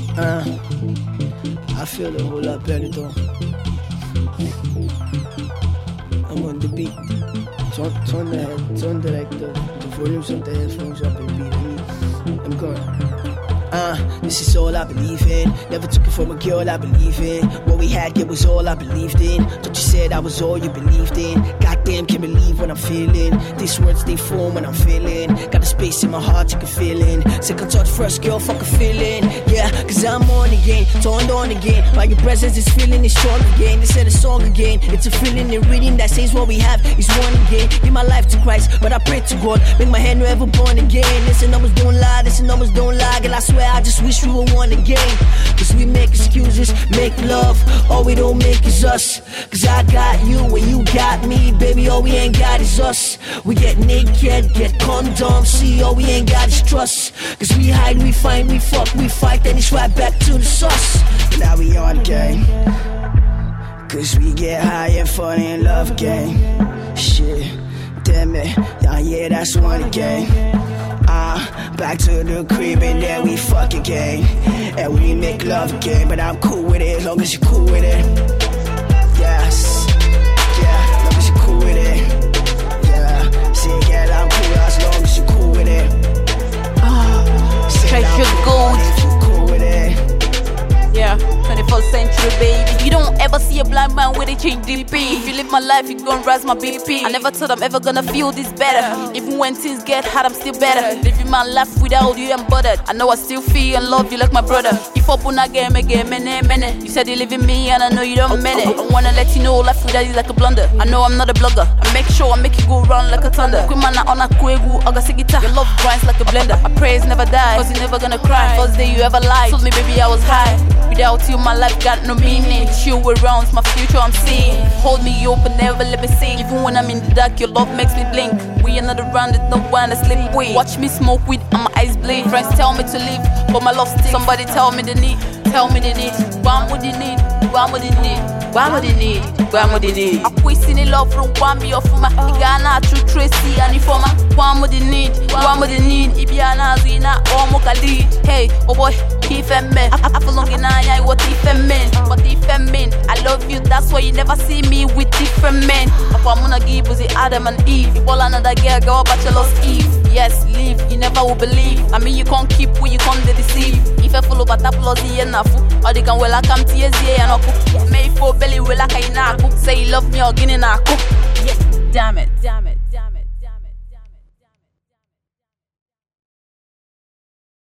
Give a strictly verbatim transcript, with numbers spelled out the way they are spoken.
Uh, I feel a whole lot better though. I'm on the beat. Turn, turn the head, turn the like the, the volumes of the headphones up and beat. I'm, I'm going. Uh, this is all I believe in. Never took it from a girl I believe in. What we had, it was all I believed in. Thought you said I was all you believed in. Goddamn, can't believe what I'm feeling. These words, they form when I'm feeling. Got a space in my heart, you can feel in. Second thought, first girl, fuck a feeling. Yeah, cause I'm on again, turned on again. While your presence is feeling is strong again. They said a song again. It's a feeling and reading that says what we have is one again. Give my life to Christ, but I pray to God. Make my hand never born again. Listen, numbers don't lie, listen, numbers don't lie. Girl, I swear I just wish we were one again. Cause we make excuses, make love. All we don't make is us. Cause I got you and you got me. Baby, all we ain't got is us. We get naked, get condoms. See, all we ain't got is trust. Cause we hide, we find, we fuck, we fight. Then it's right back to the sauce. Now we on again. Cause we get high and fall in love again. Shit, damn it, yeah, yeah, that's one again. Uh, back to the crib and then we fuck again. And we make love again, but I'm cool with it as long as you're cool with it. Yes, yeah, long as you're cool with it. Yeah, say girl, I'm cool as long as you're cool with it. Oh, treasure gold. If you're cool with it. Yeah, twenty-first century, baby. You don't ever see a blind man with a change D P. If you live my life, you gon' rise my B P. I never thought I'm ever gonna feel this better. Even when things get hard, I'm still better. Living my life without you, I'm bothered. I know I still feel and love you like my brother. If up on again, again, many, many. You said you live in me, and I know you don't mean it. I wanna let you know life without you like a blunder. I know I'm not a blogger. I make sure I make you go round like a thunder. Quick man, on a kwegu, August guitar. Your love grinds like a blender. I praise never die, cause you're never gonna cry. First day you ever lied, told me baby I was high. Without you, my life got no meaning. You around, my future I'm seeing. Hold me open, never let me sing. Even when I'm in the dark, your love makes me blink. We are not around it, no one to sleep with. Watch me smoke weed and my eyes bleed. Friends tell me to leave, but my love sticks. Somebody tell me the need, tell me the need. One more the need, one more the need. One more the need, one more the need. I quit seeing love from one be off my Ghana to Tracy and Informa. One more the need, one more the need. Ibiana Zina or Mokali. Hey, oh boy, he fem men. I feel long in I what he fem men. What he fem men. I love you, that's why you never see me with different men. If I'm gonna give was it Adam and Eve. If all another girl go bachelor's Eve. Yes, leave, you never will believe. I mean you can't keep what you can't deceive. If I follow but that plus the enough. Or they can well I come to you and I'll make for belly will like I cook. Say you love me or guinea na cook. Yes, damn it, damn it.